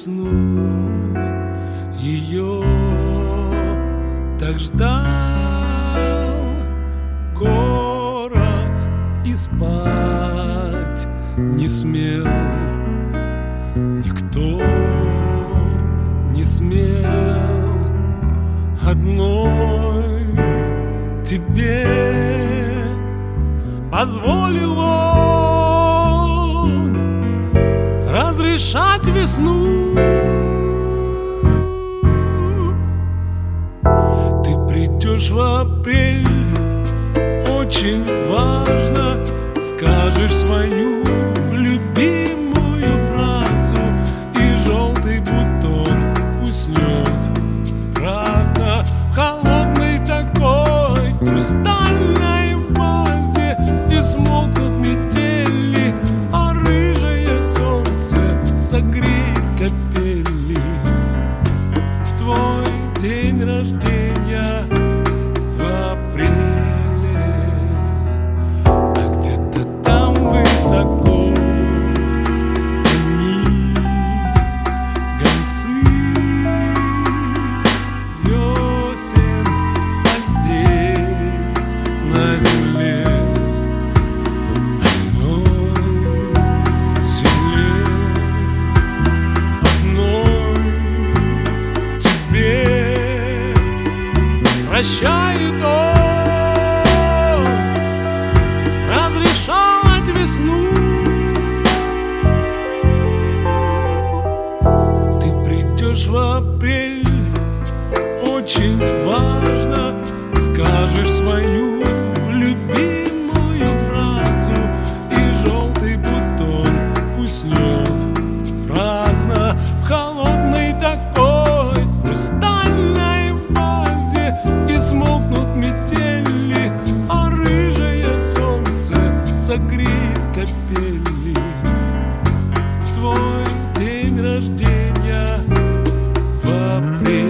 весну. Ее так ждал город и спать не смел. Никто не смел. Одной тебе позволил он разрешать весну. Ты придешь в апрель, очень важно, скажешь свою любимую фразу, и желтый бутон уснет праздно в холодной такой хрустальной вазе, и смолкнут метели, а рыжее солнце согреет капели. В твой день рождения в апреле, а где-то там высоко они, гонцы весен, а здесь на земле прощает он разрешать весну. Ты придешь в апрель, очень важно, скажешь свою любимую фразу, и желтый бутон уснет праздно в холодной такой хрустальной вазе, и смолкнут метели, а рыжее солнце согреет капели. В твой день рождения в апреле.